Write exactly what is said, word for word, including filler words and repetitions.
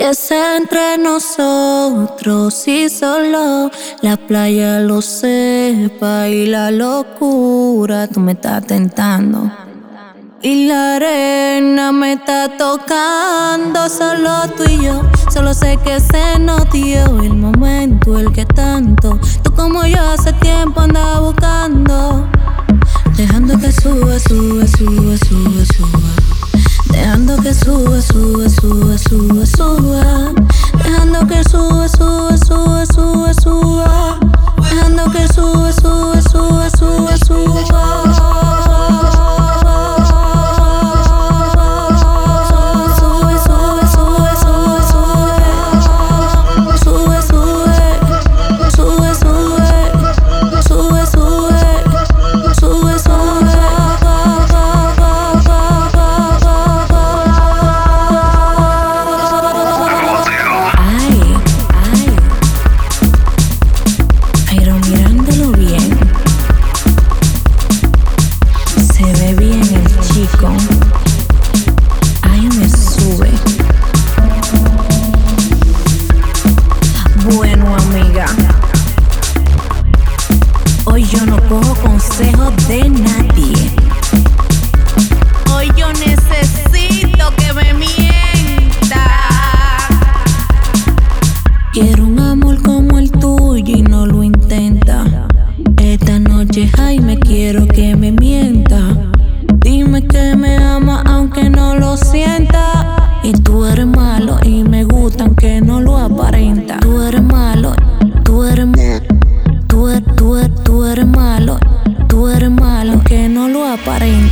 Que sea entre nosotros y solo la playa lo sepa y la locura tú me estás tentando. Y la arena me está tocando, solo tú y yo. Solo sé que se nos dio el momento, el que tanto tú como yo hace tiempo andaba buscando. Dejando que suba, suba, suba, suba, suba. Dejando que suba, suba, suba, suba, suba. Dejando que suba, suba, suba, suba, suba. Dejando que suba, suba, suba, suba, suba. Ay, me sube. Bueno, amiga, hoy yo no cojo consejos de nadie. Hoy yo necesito que me mienta. Quiero un amor como el tuyo y no lo intenta. Esta noche, Jaime, quiero que me mienta. Dime que me ama aunque no lo sienta. Y tú eres malo y me gusta aunque no lo aparenta. Tú eres malo, tú eres tú eres, tú eres, tú eres malo. Tú eres malo aunque no lo aparenta.